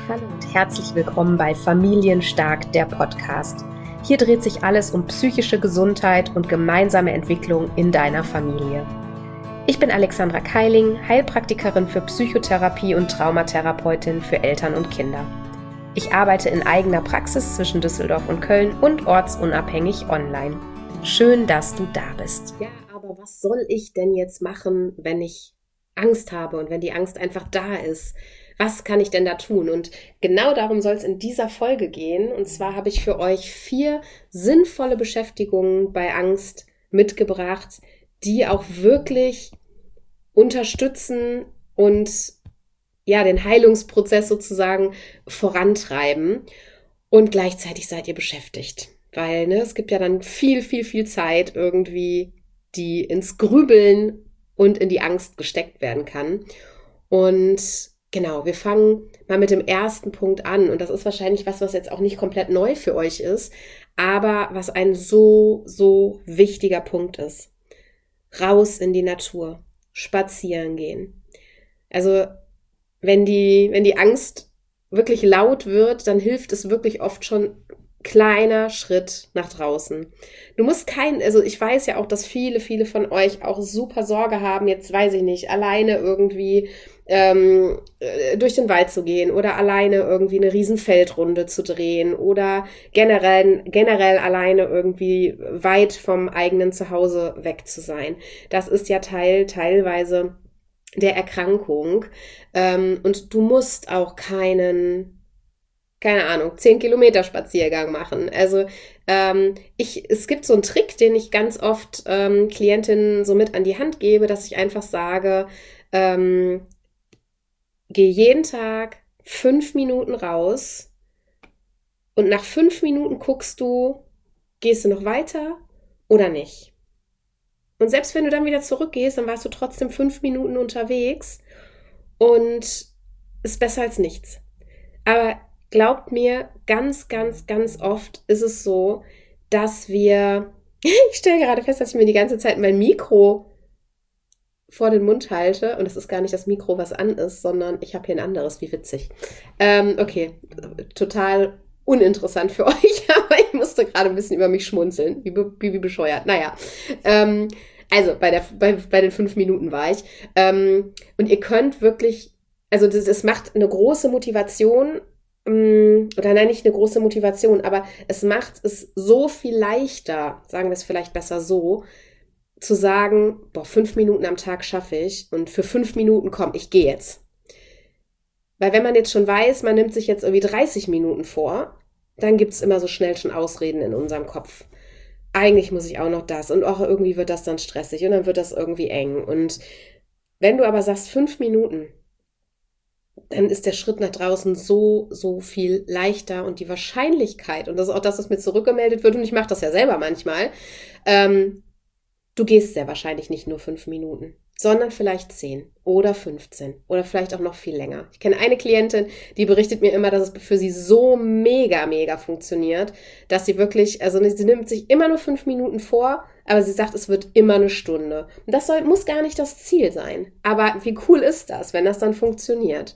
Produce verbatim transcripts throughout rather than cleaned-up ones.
Hallo und herzlich willkommen bei Familienstark, der Podcast. Hier dreht sich alles um psychische Gesundheit und gemeinsame Entwicklung in deiner Familie. Ich bin Alexandra Keiling, Heilpraktikerin für Psychotherapie und Traumatherapeutin für Eltern und Kinder. Ich arbeite in eigener Praxis zwischen Düsseldorf und Köln und ortsunabhängig online. Schön, dass du da bist. Ja, aber was soll ich denn jetzt machen, wenn ich Angst habe und wenn die Angst einfach da ist? Was kann ich denn da tun? Und genau darum soll es in dieser Folge gehen. Und zwar habe ich für euch vier sinnvolle Beschäftigungen bei Angst mitgebracht, die auch wirklich unterstützen und ja, den Heilungsprozess sozusagen vorantreiben. Und gleichzeitig seid ihr beschäftigt. Weil ne, es gibt ja dann viel, viel, viel Zeit irgendwie, die ins Grübeln und in die Angst gesteckt werden kann. Und genau, wir fangen mal mit dem ersten Punkt an. Und das ist wahrscheinlich was, was jetzt auch nicht komplett neu für euch ist, aber was ein so, so wichtiger Punkt ist. Raus in die Natur, spazieren gehen. Also wenn die, wenn die Angst wirklich laut wird, dann hilft es wirklich oft schon kleiner Schritt nach draußen. Du musst kein, also ich weiß ja auch, dass viele, viele von euch auch super Sorge haben, jetzt weiß ich nicht, alleine irgendwie ähm, durch den Wald zu gehen oder alleine irgendwie eine riesen Feldrunde zu drehen oder generell, generell alleine irgendwie weit vom eigenen Zuhause weg zu sein. Das ist ja Teil, teilweise der Erkrankung. Ähm, und du musst auch keinen keine Ahnung, zehn Kilometer Spaziergang machen. Also ähm, ich, es gibt so einen Trick, den ich ganz oft ähm, Klientinnen so mit an die Hand gebe, dass ich einfach sage, ähm, geh jeden Tag fünf Minuten raus und nach fünf Minuten guckst du, gehst du noch weiter oder nicht? Und selbst wenn du dann wieder zurückgehst, dann warst du trotzdem fünf Minuten unterwegs und ist besser als nichts. Aber glaubt mir, ganz, ganz, ganz oft ist es so, dass wir, ich stelle gerade fest, dass ich mir die ganze Zeit mein Mikro vor den Mund halte und es ist gar nicht das Mikro, was an ist, sondern ich habe hier ein anderes, wie witzig. Ähm, okay, total uninteressant für euch, aber ich musste gerade ein bisschen über mich schmunzeln, wie, wie, wie bescheuert. Naja, ähm, also bei, der, bei, bei den fünf Minuten war ich ähm, und ihr könnt wirklich, also das, das macht eine große Motivation, oder nein, nicht eine große Motivation, aber es macht es so viel leichter, sagen wir es vielleicht besser so, zu sagen, boah, fünf Minuten am Tag schaffe ich und für fünf Minuten, komm, ich gehe jetzt. Weil wenn man jetzt schon weiß, man nimmt sich jetzt irgendwie dreißig Minuten vor, dann gibt's immer so schnell schon Ausreden in unserem Kopf. Eigentlich muss ich auch noch das und auch irgendwie wird das dann stressig und dann wird das irgendwie eng. Und wenn du aber sagst, fünf Minuten, dann ist der Schritt nach draußen so, so viel leichter und die Wahrscheinlichkeit, und das ist auch das, was mir zurückgemeldet wird, und ich mache das ja selber manchmal, ähm, du gehst sehr wahrscheinlich nicht nur fünf Minuten, sondern vielleicht zehn oder fünfzehn oder vielleicht auch noch viel länger. Ich kenne eine Klientin, die berichtet mir immer, dass es für sie so mega, mega funktioniert, dass sie wirklich, also sie nimmt sich immer nur fünf Minuten vor, aber sie sagt, es wird immer eine Stunde. Und das soll, muss gar nicht das Ziel sein. Aber wie cool ist das, wenn das dann funktioniert?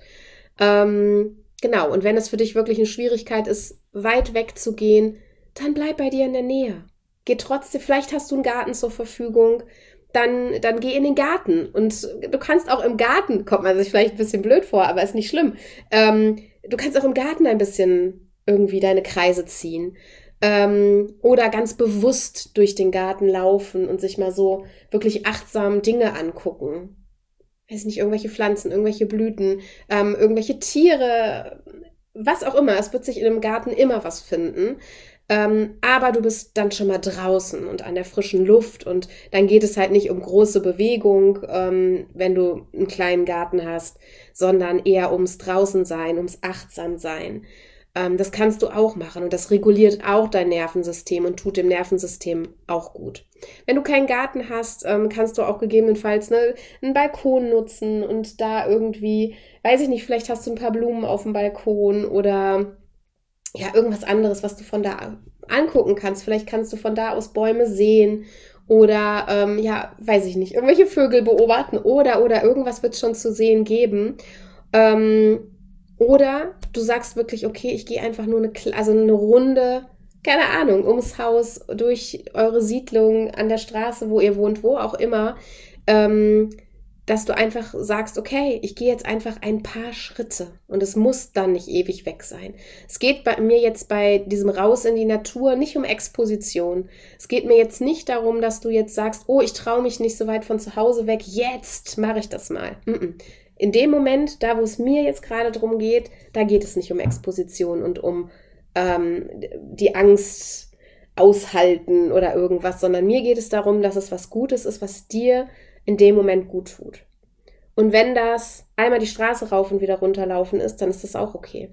Ähm, genau, und wenn es für dich wirklich eine Schwierigkeit ist, weit weg zu gehen, dann bleib bei dir in der Nähe. Geh trotzdem, vielleicht hast du einen Garten zur Verfügung, dann, dann geh in den Garten. Und du kannst auch im Garten, kommt man sich vielleicht ein bisschen blöd vor, aber ist nicht schlimm. Ähm, du kannst auch im Garten ein bisschen irgendwie deine Kreise ziehen. Ähm, oder ganz bewusst durch den Garten laufen und sich mal so wirklich achtsam Dinge angucken. Weiß nicht, irgendwelche Pflanzen, irgendwelche Blüten, ähm, irgendwelche Tiere, was auch immer. Es wird sich in einem Garten immer was finden. Ähm, aber du bist dann schon mal draußen und an der frischen Luft und dann geht es halt nicht um große Bewegung, ähm, wenn du einen kleinen Garten hast, sondern eher ums Draußensein, ums Achtsamsein. Ähm, das kannst du auch machen und das reguliert auch dein Nervensystem und tut dem Nervensystem auch gut. Wenn du keinen Garten hast, ähm, kannst du auch gegebenenfalls ne, einen Balkon nutzen und da irgendwie, weiß ich nicht, vielleicht hast du ein paar Blumen auf dem Balkon oder ja, irgendwas anderes, was du von da angucken kannst. Vielleicht kannst du von da aus Bäume sehen oder, ähm, ja, weiß ich nicht, irgendwelche Vögel beobachten oder, oder irgendwas wird es schon zu sehen geben. Ähm, Oder du sagst wirklich, okay, ich gehe einfach nur eine, also eine Runde, keine Ahnung, ums Haus, durch eure Siedlung, an der Straße, wo ihr wohnt, wo auch immer, ähm, dass du einfach sagst, okay, ich gehe jetzt einfach ein paar Schritte und es muss dann nicht ewig weg sein. Es geht bei mir jetzt bei diesem Raus in die Natur nicht um Exposition. Es geht mir jetzt nicht darum, dass du jetzt sagst, oh, ich traue mich nicht so weit von zu Hause weg, jetzt mache ich das mal. In dem Moment, da wo es mir jetzt gerade drum geht, da geht es nicht um Exposition und um ähm, die Angst aushalten oder irgendwas, sondern mir geht es darum, dass es was Gutes ist, was dir in dem Moment gut tut. Und wenn das einmal die Straße rauf und wieder runterlaufen ist, dann ist das auch okay.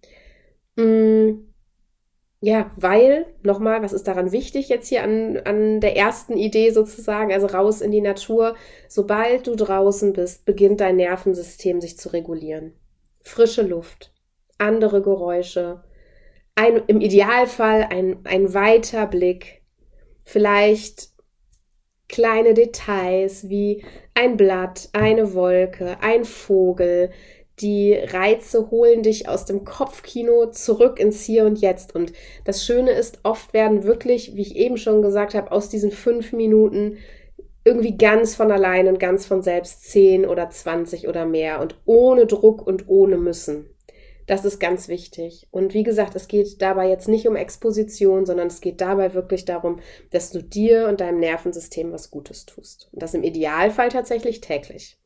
Mm, ja, weil, nochmal, was ist daran wichtig jetzt hier an, an der ersten Idee sozusagen, also raus in die Natur, sobald du draußen bist, beginnt dein Nervensystem sich zu regulieren. Frische Luft, andere Geräusche, ein, im Idealfall ein, ein weiter Blick, vielleicht kleine Details wie ein Blatt, eine Wolke, ein Vogel. Die Reize holen dich aus dem Kopfkino zurück ins Hier und Jetzt. Und das Schöne ist, oft werden wirklich, wie ich eben schon gesagt habe, aus diesen fünf Minuten irgendwie ganz von allein und ganz von selbst zehn oder zwanzig oder mehr und ohne Druck und ohne Müssen. Das ist ganz wichtig. Und wie gesagt, es geht dabei jetzt nicht um Exposition, sondern es geht dabei wirklich darum, dass du dir und deinem Nervensystem was Gutes tust. Und das im Idealfall tatsächlich täglich.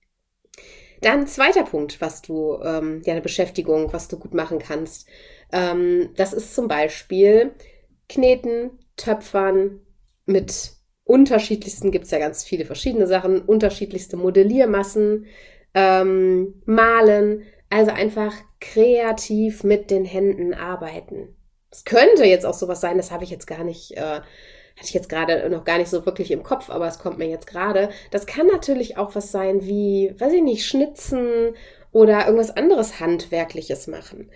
Dann zweiter Punkt, was du, ähm, ja, eine Beschäftigung, was du gut machen kannst. Ähm, das ist zum Beispiel Kneten, Töpfern mit unterschiedlichsten, gibt es ja ganz viele verschiedene Sachen, unterschiedlichste Modelliermassen, ähm, Malen, also einfach kreativ mit den Händen arbeiten. Es könnte jetzt auch sowas sein, das habe ich jetzt gar nicht, äh, hatte ich jetzt gerade noch gar nicht so wirklich im Kopf, aber es kommt mir jetzt gerade. Das kann natürlich auch was sein wie, weiß ich nicht, Schnitzen oder irgendwas anderes Handwerkliches machen.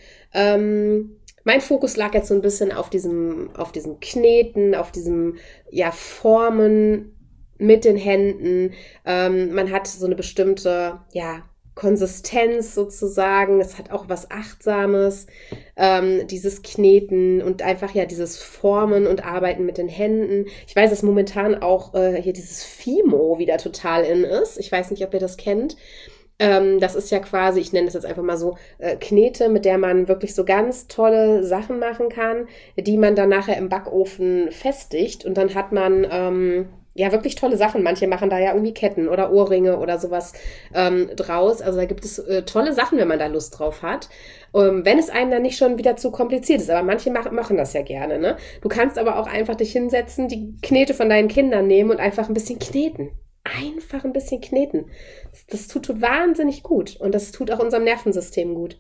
Ähm, mein Fokus lag jetzt so ein bisschen auf diesem, auf diesem Kneten, auf diesem, ja, Formen mit den Händen. Ähm, man hat so eine bestimmte, ja, Konsistenz sozusagen, es hat auch was Achtsames, ähm, dieses Kneten und einfach ja dieses Formen und Arbeiten mit den Händen. Ich weiß, dass momentan auch äh, hier dieses Fimo wieder total in ist. Ich weiß nicht, ob ihr das kennt. Ähm, das ist ja quasi, ich nenne das jetzt einfach mal so, äh, Knete, mit der man wirklich so ganz tolle Sachen machen kann, die man dann nachher im Backofen festigt und dann hat man ähm, ja, wirklich tolle Sachen. Manche machen da ja irgendwie Ketten oder Ohrringe oder sowas ähm, draus. Also da gibt es äh, tolle Sachen, wenn man da Lust drauf hat. Ähm, wenn es einem dann nicht schon wieder zu kompliziert ist. Aber manche mach, machen das ja gerne, ne? Du kannst aber auch einfach dich hinsetzen, die Knete von deinen Kindern nehmen und einfach ein bisschen kneten. Einfach ein bisschen kneten. Das, das tut, tut wahnsinnig gut. Und das tut auch unserem Nervensystem gut.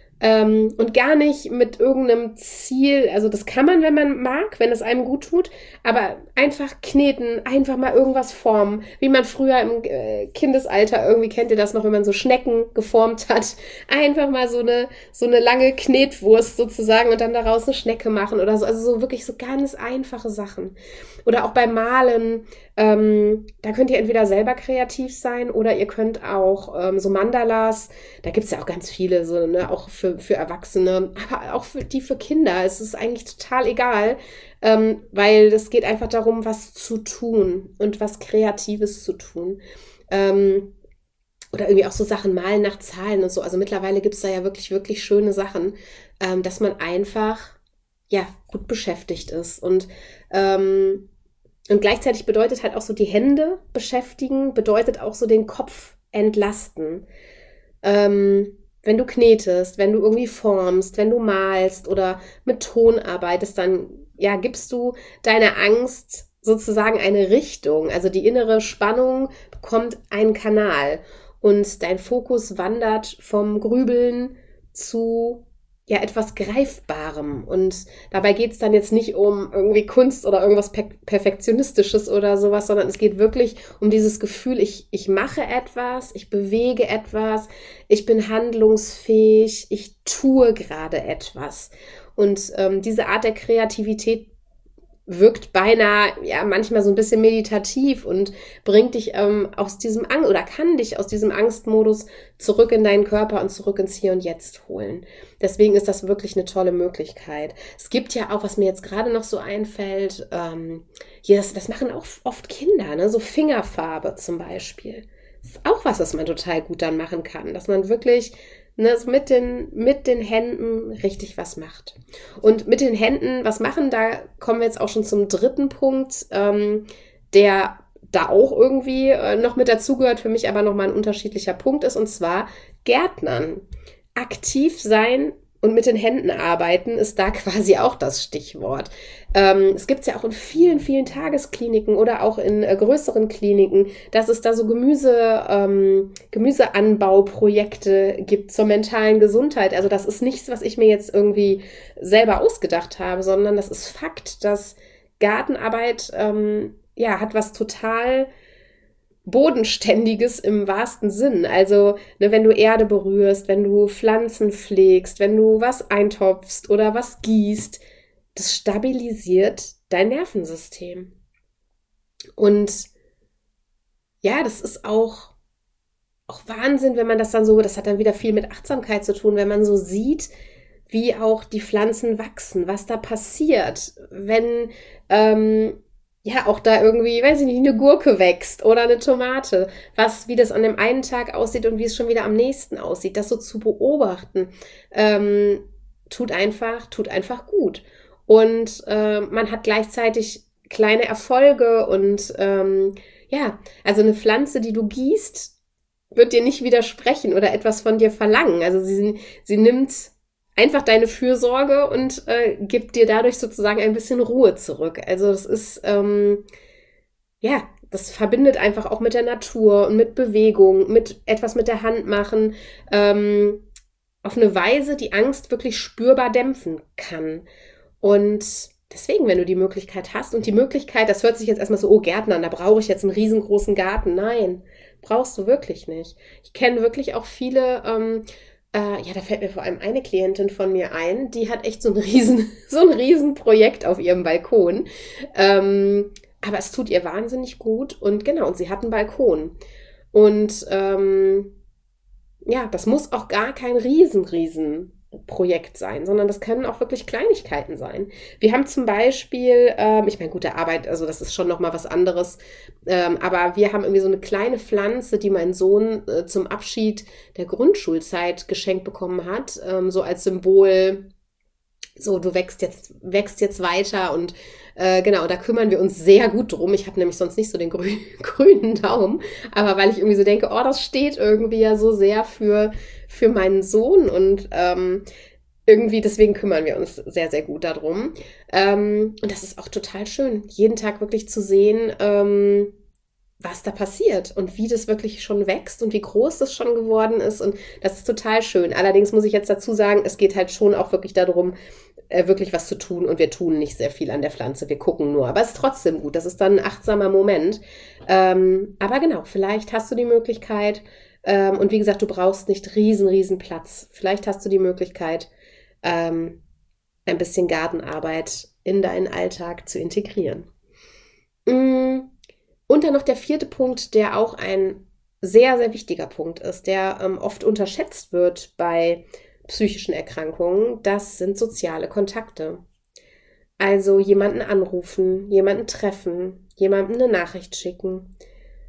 Ähm, und gar nicht mit irgendeinem Ziel, also das kann man, wenn man mag, wenn es einem gut tut, aber einfach kneten, einfach mal irgendwas formen, wie man früher im äh, Kindesalter, irgendwie kennt ihr das noch, wenn man so Schnecken geformt hat, einfach mal so eine, so eine lange Knetwurst sozusagen und dann daraus eine Schnecke machen oder so, also so wirklich so ganz einfache Sachen. Oder auch beim Malen, ähm, da könnt ihr entweder selber kreativ sein oder ihr könnt auch ähm, so Mandalas, da gibt's ja auch ganz viele, so, ne, auch für, für Erwachsene, aber auch für die für Kinder. Es ist eigentlich total egal, ähm, weil es geht einfach darum, was zu tun und was Kreatives zu tun. Ähm, oder irgendwie auch so Sachen malen nach Zahlen und so. Also mittlerweile gibt's da ja wirklich, wirklich schöne Sachen, ähm, dass man einfach, ja, gut beschäftigt ist. Und ähm, Und gleichzeitig bedeutet halt auch so die Hände beschäftigen, bedeutet auch so den Kopf entlasten. Ähm, wenn du knetest, wenn du irgendwie formst, wenn du malst oder mit Ton arbeitest, dann ja, gibst du deiner Angst sozusagen eine Richtung. Also die innere Spannung bekommt einen Kanal und dein Fokus wandert vom Grübeln zu ja, etwas Greifbarem. Und dabei geht es dann jetzt nicht um irgendwie Kunst oder irgendwas per- Perfektionistisches oder sowas, sondern es geht wirklich um dieses Gefühl, ich, ich mache etwas, ich bewege etwas, ich bin handlungsfähig, ich tue gerade etwas. Und ähm, diese Art der Kreativität wirkt beinahe ja manchmal so ein bisschen meditativ und bringt dich ähm, aus diesem Angst oder kann dich aus diesem Angstmodus zurück in deinen Körper und zurück ins Hier und Jetzt holen. Deswegen ist das wirklich eine tolle Möglichkeit. Es gibt ja auch, was mir jetzt gerade noch so einfällt, ähm, hier, das, das machen auch oft Kinder, ne? So Fingerfarbe zum Beispiel. Das ist auch was, was man total gut dann machen kann, dass man wirklich Ne, also mit den, mit den Händen richtig was macht. Und mit den Händen was machen, da kommen wir jetzt auch schon zum dritten Punkt, ähm, der da auch irgendwie äh, noch mit dazugehört, für mich aber nochmal ein unterschiedlicher Punkt ist, und zwar Gärtnern. Aktiv sein und mit den Händen arbeiten ist da quasi auch das Stichwort. Ähm, es gibt es ja auch in vielen, vielen Tageskliniken oder auch in äh, größeren Kliniken, dass es da so Gemüse, ähm, Gemüseanbauprojekte gibt zur mentalen Gesundheit. Also das ist nichts, was ich mir jetzt irgendwie selber ausgedacht habe, sondern das ist Fakt, dass Gartenarbeit ähm, ja hat was total Bodenständiges im wahrsten Sinn. Also, ne, wenn du Erde berührst, wenn du Pflanzen pflegst, wenn du was eintopfst oder was gießt, das stabilisiert dein Nervensystem. Und ja, das ist auch, auch Wahnsinn, wenn man das dann so, das hat dann wieder viel mit Achtsamkeit zu tun, wenn man so sieht, wie auch die Pflanzen wachsen, was da passiert, wenn ähm, ja, auch da irgendwie, weiß ich nicht, eine Gurke wächst oder eine Tomate, was, wie das an dem einen Tag aussieht und wie es schon wieder am nächsten aussieht, das so zu beobachten, ähm, tut einfach, tut einfach gut. Und äh, man hat gleichzeitig kleine Erfolge und ähm, ja, also eine Pflanze, die du gießt, wird dir nicht widersprechen oder etwas von dir verlangen. Also sie, sie nimmt einfach deine Fürsorge und äh, gibt dir dadurch sozusagen ein bisschen Ruhe zurück. Also das ist, ähm, ja, das verbindet einfach auch mit der Natur und mit Bewegung, mit etwas mit der Hand machen, ähm, auf eine Weise, die Angst wirklich spürbar dämpfen kann. Und deswegen, wenn du die Möglichkeit hast und die Möglichkeit, das hört sich jetzt erstmal so, oh Gärtner, an, da brauche ich jetzt einen riesengroßen Garten. Nein, brauchst du wirklich nicht. Ich kenne wirklich auch viele, ähm, Äh, ja, da fällt mir vor allem eine Klientin von mir ein, die hat echt so ein riesen, so ein riesen Projekt auf ihrem Balkon. Ähm, aber es tut ihr wahnsinnig gut und genau, und sie hat einen Balkon. Und ähm, ja, das muss auch gar kein riesen, riesen Projekt sein, sondern das können auch wirklich Kleinigkeiten sein. Wir haben zum Beispiel, ähm, ich meine, gute Arbeit, also das ist schon nochmal was anderes, ähm, aber wir haben irgendwie so eine kleine Pflanze, die mein Sohn äh, zum Abschied der Grundschulzeit geschenkt bekommen hat, ähm, so als Symbol, so du wächst jetzt, wächst jetzt weiter und äh, genau, da kümmern wir uns sehr gut drum. Ich habe nämlich sonst nicht so den grü- grünen Daumen, aber weil ich irgendwie so denke, oh, das steht irgendwie ja so sehr für, für meinen Sohn und ähm, irgendwie deswegen kümmern wir uns sehr, sehr gut darum. Ähm, und das ist auch total schön, jeden Tag wirklich zu sehen, ähm, was da passiert und wie das wirklich schon wächst und wie groß das schon geworden ist. Und das ist total schön. Allerdings muss ich jetzt dazu sagen, es geht halt schon auch wirklich darum, äh, wirklich was zu tun. Und wir tun nicht sehr viel an der Pflanze. Wir gucken nur. Aber es ist trotzdem gut. Das ist dann ein achtsamer Moment. Ähm, aber genau, vielleicht hast du die Möglichkeit. Ähm, und wie gesagt, du brauchst nicht riesen, riesen Platz. Vielleicht hast du die Möglichkeit, ähm, ein bisschen Gartenarbeit in deinen Alltag zu integrieren. Mm. Und dann noch der vierte Punkt, der auch ein sehr, sehr wichtiger Punkt ist, der ähm, oft unterschätzt wird bei psychischen Erkrankungen. Das sind soziale Kontakte. Also jemanden anrufen, jemanden treffen, jemandem eine Nachricht schicken.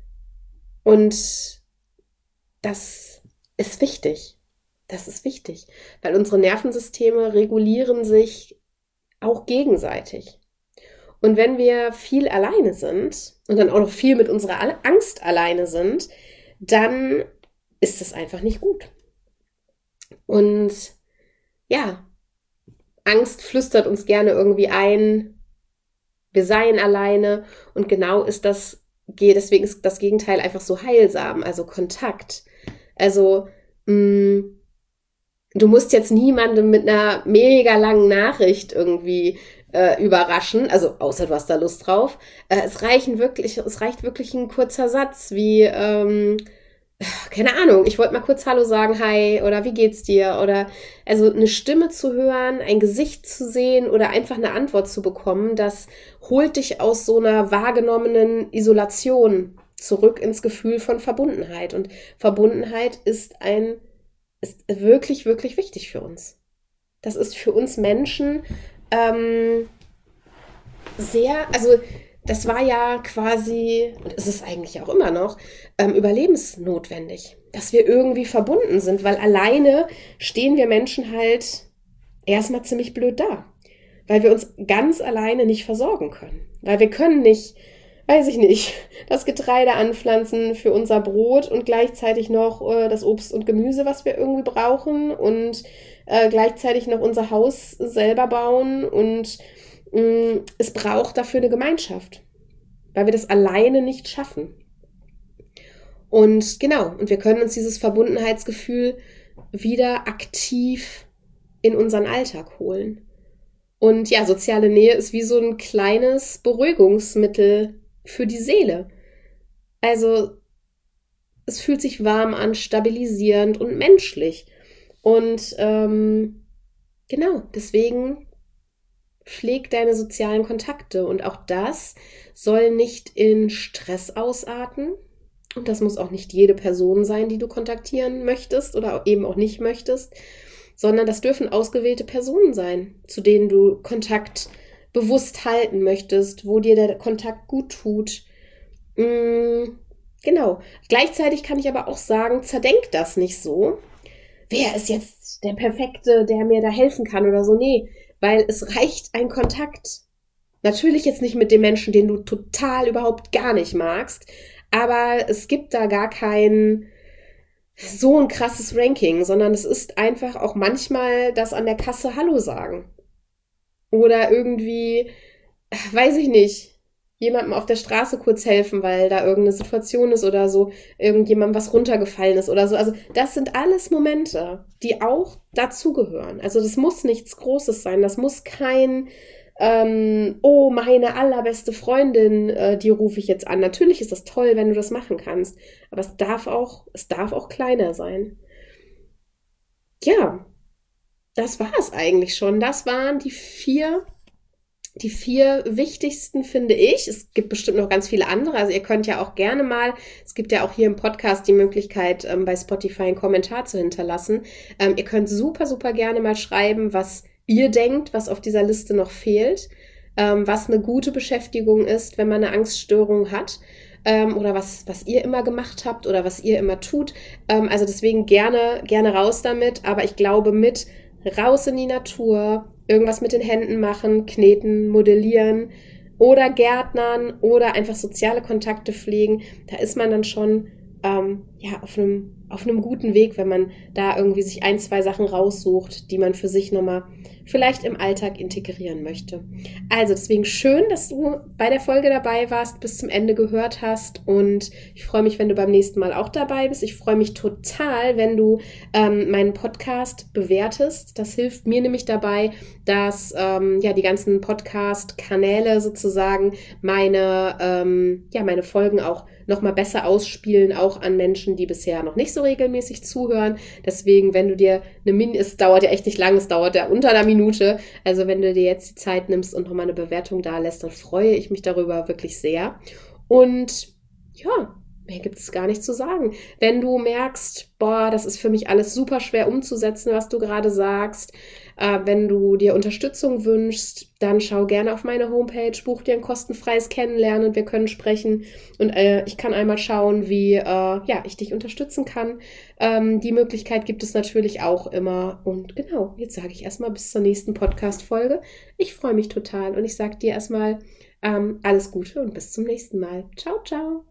Und das ist wichtig. Das ist wichtig, weil unsere Nervensysteme regulieren sich auch gegenseitig. Und wenn wir viel alleine sind und dann auch noch viel mit unserer Angst alleine sind, dann ist es einfach nicht gut. Und ja, Angst flüstert uns gerne irgendwie ein, wir seien alleine und genau ist das, deswegen ist das Gegenteil einfach so heilsam, also Kontakt. Also mh, du musst jetzt niemandem mit einer mega langen Nachricht irgendwie Äh, überraschen, also außer du hast da Lust drauf. Äh, es reichen wirklich, es reicht wirklich ein kurzer Satz wie ähm, keine Ahnung, ich wollte mal kurz Hallo sagen, hi, oder wie geht's dir? Oder also eine Stimme zu hören, ein Gesicht zu sehen oder einfach eine Antwort zu bekommen, das holt dich aus so einer wahrgenommenen Isolation zurück ins Gefühl von Verbundenheit. Und Verbundenheit ist ein, ist wirklich, wirklich wichtig für uns. Das ist für uns Menschen ähm, sehr, also das war ja quasi, und ist es eigentlich auch immer noch, ähm, überlebensnotwendig, dass wir irgendwie verbunden sind, weil alleine stehen wir Menschen halt erstmal ziemlich blöd da, weil wir uns ganz alleine nicht versorgen können, weil wir können nicht, weiß ich nicht, das Getreide anpflanzen für unser Brot und gleichzeitig noch äh, das Obst und Gemüse, was wir irgendwie brauchen und äh, gleichzeitig noch unser Haus selber bauen und es braucht dafür eine Gemeinschaft, weil wir das alleine nicht schaffen. Und genau, und wir können uns dieses Verbundenheitsgefühl wieder aktiv in unseren Alltag holen. Und ja, soziale Nähe ist wie so ein kleines Beruhigungsmittel für die Seele. Also es fühlt sich warm an, stabilisierend und menschlich. Und ähm, genau, deswegen pfleg deine sozialen Kontakte und auch das soll nicht in Stress ausarten und das muss auch nicht jede Person sein, die du kontaktieren möchtest oder eben auch nicht möchtest, sondern das dürfen ausgewählte Personen sein, zu denen du Kontakt bewusst halten möchtest, wo dir der Kontakt gut tut. Mhm, genau. Gleichzeitig kann ich aber auch sagen, zerdenk das nicht so. Wer ist jetzt der Perfekte, der mir da helfen kann oder so? Nee, weil es reicht ein Kontakt. Natürlich jetzt nicht mit dem Menschen, den du total überhaupt gar nicht magst, aber es gibt da gar kein so ein krasses Ranking, sondern es ist einfach auch manchmal das an der Kasse Hallo sagen. Oder irgendwie, weiß ich nicht, jemandem auf der Straße kurz helfen, weil da irgendeine Situation ist oder so, irgendjemandem was runtergefallen ist oder so. Also das sind alles Momente, die auch dazugehören. Also das muss nichts Großes sein. Das muss kein, ähm, oh, meine allerbeste Freundin, äh, die rufe ich jetzt an. Natürlich ist das toll, wenn du das machen kannst. Aber es darf auch, es darf auch kleiner sein. Ja, das war es eigentlich schon. Das waren die vier Die vier wichtigsten, finde ich. Es gibt bestimmt noch ganz viele andere. Also ihr könnt ja auch gerne mal, es gibt ja auch hier im Podcast die Möglichkeit, ähm, bei Spotify einen Kommentar zu hinterlassen. Ähm, ihr könnt super, super gerne mal schreiben, was ihr denkt, was auf dieser Liste noch fehlt, ähm, was eine gute Beschäftigung ist, wenn man eine Angststörung hat. Ähm, oder was, was ihr immer gemacht habt oder was ihr immer tut. Ähm, also deswegen gerne, gerne raus damit. Aber ich glaube, mit raus in die Natur, irgendwas mit den Händen machen, kneten, modellieren oder Gärtnern oder einfach soziale Kontakte pflegen. Da ist man dann schon ähm, ja, auf einem auf einem guten Weg, wenn man da irgendwie sich ein, zwei Sachen raussucht, die man für sich nochmal vielleicht im Alltag integrieren möchte. Also deswegen schön, dass du bei der Folge dabei warst, bis zum Ende gehört hast und ich freue mich, wenn du beim nächsten Mal auch dabei bist. Ich freue mich total, wenn du ähm, meinen Podcast bewertest. Das hilft mir nämlich dabei, dass ähm, ja die ganzen Podcast-Kanäle sozusagen meine, ähm, ja, meine Folgen auch nochmal besser ausspielen, auch an Menschen, die bisher noch nicht so regelmäßig zuhören. Deswegen, wenn du dir eine Minute, es dauert ja echt nicht lang, es dauert ja unter einer Minute, also wenn du dir jetzt die Zeit nimmst und nochmal eine Bewertung da lässt, dann freue ich mich darüber wirklich sehr. Und ja, mehr gibt es gar nicht zu sagen. Wenn du merkst, boah, das ist für mich alles super schwer umzusetzen, was du gerade sagst, äh, wenn du dir Unterstützung wünschst, dann schau gerne auf meine Homepage, buch dir ein kostenfreies Kennenlernen und wir können sprechen und äh, ich kann einmal schauen, wie äh, ja, ich dich unterstützen kann. Ähm, die Möglichkeit gibt es natürlich auch immer und genau, jetzt sage ich erstmal bis zur nächsten Podcast-Folge. Ich freue mich total und ich sage dir erstmal ähm, alles Gute und bis zum nächsten Mal. Ciao, ciao.